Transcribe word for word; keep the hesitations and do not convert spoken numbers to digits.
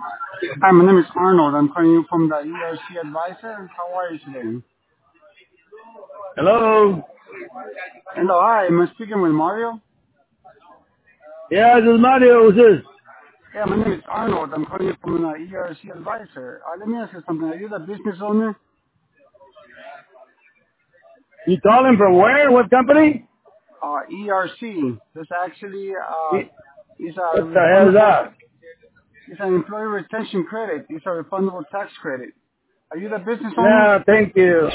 Hi, my name is Arnold. I'm calling you from the E R C Advisor. How are you today? Hello. Hello, hi. Am I speaking with Mario? Yeah, this is Mario. Who's this? Yeah, my name is Arnold. I'm calling you from the E R C Advisor. Uh, let me ask you something. Are you the business owner? You calling from where? What company? Uh, E R C. This actually uh, Y- is a What the hell is refundable. that? It's an employee retention credit. It's a refundable tax credit. Are you the business owner? No, thank you.